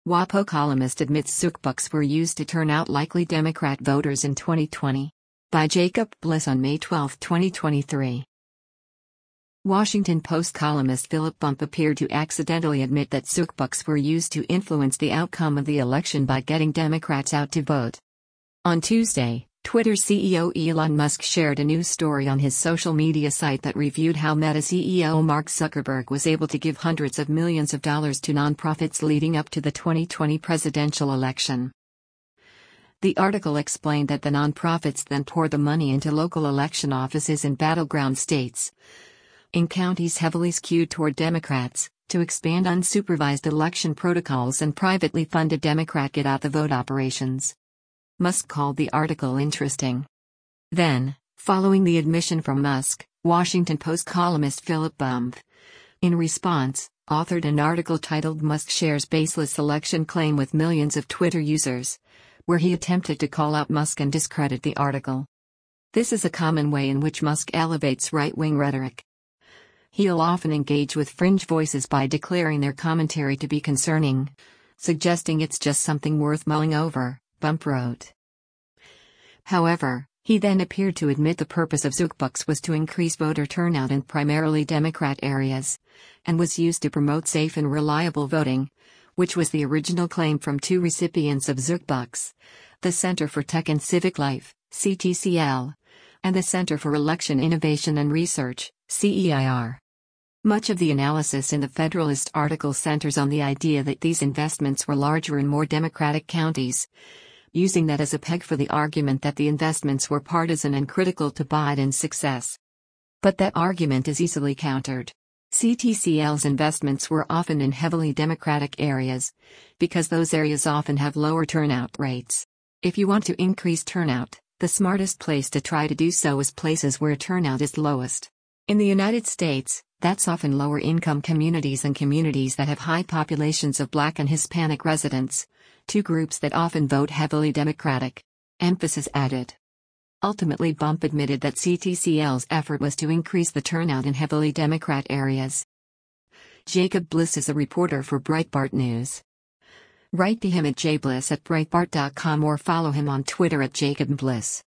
WAPO columnist admits Zookbucks were used to turn out likely Democrat voters in 2020. By Jacob Bliss on May 12, 2023. Washington Post columnist Philip Bump appeared to accidentally admit that Zookbucks were used to influence the outcome of the election by getting Democrats out to vote. On Tuesday, Twitter CEO Elon Musk shared a news story on his social media site that reviewed how Meta CEO Mark Zuckerberg was able to give hundreds of millions of dollars to nonprofits leading up to the 2020 presidential election. The article explained that the nonprofits then poured the money into local election offices in battleground states, in counties heavily skewed toward Democrats, to expand unsupervised election protocols and privately funded Democrat get-out-the-vote operations. Musk called the article interesting. Then, following the admission from Musk, Washington Post columnist Philip Bump, in response, authored an article titled "Musk Shares Baseless Election Claim with Millions of Twitter Users," where he attempted to call out Musk and discredit the article. This is a common way in which Musk elevates right-wing rhetoric. He'll often engage with fringe voices by declaring their commentary to be concerning, suggesting it's just something worth mulling over, Bump wrote. However, he then appeared to admit the purpose of Zookbucks was to increase voter turnout in primarily Democrat areas, and was used to promote safe and reliable voting, which was the original claim from two recipients of Zookbucks, the Center for Tech and Civic Life, CTCL, and the Center for Election Innovation and Research, CEIR. Much of the analysis in the Federalist article centers on the idea that these investments were larger in more Democratic counties, using that as a peg for the argument that the investments were partisan and critical to Biden's success. But that argument is easily countered. CTCL's investments were often in heavily Democratic areas, because those areas often have lower turnout rates. If you want to increase turnout, the smartest place to try to do so is places where turnout is lowest. In the United States, that's often lower-income communities and communities that have high populations of Black and Hispanic residents, two groups that often vote heavily Democratic. Emphasis added. Ultimately, Bump admitted that CTCL's effort was to increase the turnout in heavily Democrat areas. Jacob Bliss is a reporter for Breitbart News. Write to him at jbliss@breitbart.com or follow him on Twitter at @JacobBliss.